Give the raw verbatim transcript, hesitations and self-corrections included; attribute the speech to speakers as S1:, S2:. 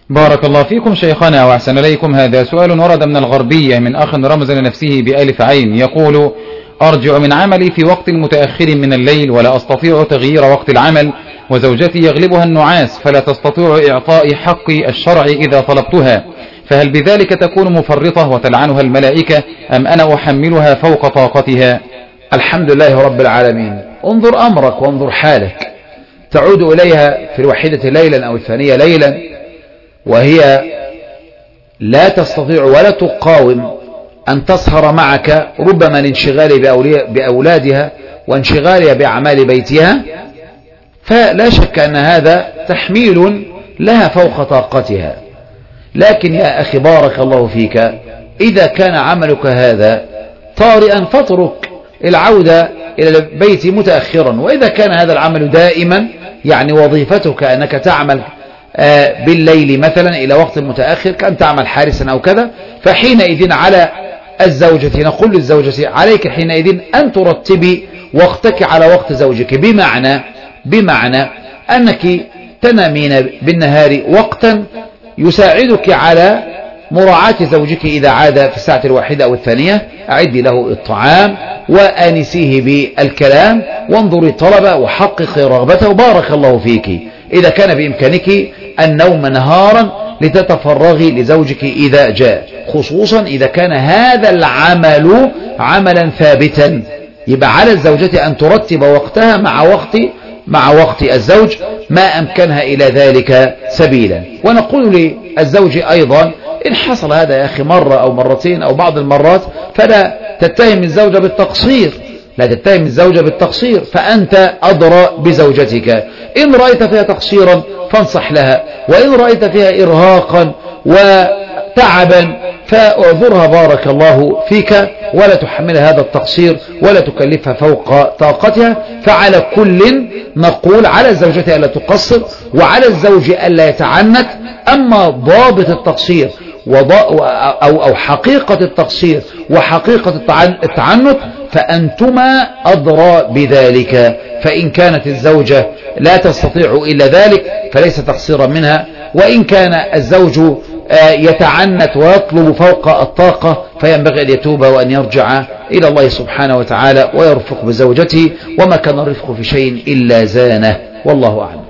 S1: بارك الله فيكم شيخنا وأحسن إليكم. هذا سؤال ورد من الغربية من أخ رمز لنفسه بألف عين، يقول: أرجع من عملي في وقت متأخر من الليل ولا أستطيع تغيير وقت العمل، وزوجتي يغلبها النعاس فلا تستطيع إعطاء حقي الشرعي إذا طلبتها، فهل بذلك تكون مفرطة وتلعنها الملائكة أم أنا أحملها فوق طاقتها؟
S2: الحمد لله رب العالمين. انظر أمرك وانظر حالك، تعود إليها في الواحدة ليلا أو الثانية ليلا وهي لا تستطيع ولا تقاوم أن تسهر معك، ربما لانشغال بأولادها وانشغالها بأعمال بيتها، فلا شك أن هذا تحميل لها فوق طاقتها. لكن يا أخي بارك الله فيك، إذا كان عملك هذا طارئا فاترك العودة إلى البيت متأخرا، وإذا كان هذا العمل دائما يعني وظيفتك أنك تعمل بالليل مثلا إلى وقت متأخر كأن تعمل حارسا أو كذا، فحينئذ على الزوجة نقول للزوجة: عليك حينئذ أن ترتبي وقتك على وقت زوجك، بمعنى بمعنى أنك تنامين بالنهار وقتا يساعدك على مراعاة زوجك إذا عاد في الساعة الواحدة أو الثانية، أعدي له الطعام وآنسيه بالكلام وانظري طلبه وحققي رغبته. بارك الله فيك. إذا كان بإمكانك النوم نهارا لتتفرغي لزوجك إذا جاء، خصوصا إذا كان هذا العمل عملا ثابتا، يبقى على الزوجة أن ترتب وقتها مع وقت مع وقت الزوج ما أمكنها إلى ذلك سبيلا. ونقول للزوج أيضا: إن حصل هذا يا أخي مرة أو مرتين أو بعض المرات فلا تتهم الزوجة بالتقصير، لا تتهم الزوجة بالتقصير، فأنت أدرى بزوجتك. إن رأيت فيها تقصيرا فانصح لها، وإن رأيت فيها إرهاقا وتعبا فاعذرها بارك الله فيك، ولا تحمل هذا التقصير ولا تكلفها فوق طاقتها. فعلى كل نقول على الزوجة ألا تقصر وعلى الزوج ألا يتعنت. أما ضابط التقصير أو أو حقيقة التقصير وحقيقة التعنت فأنتما أدرى بذلك. فإن كانت الزوجة لا تستطيع إلا ذلك فليس تقصيرا منها، وإن كان الزوج يتعنت ويطلب فوق الطاقة فينبغي أن يتوب وأن يرجع إلى الله سبحانه وتعالى ويرفق بزوجته، وما كان الرفق في شيء إلا زانه، والله أعلم.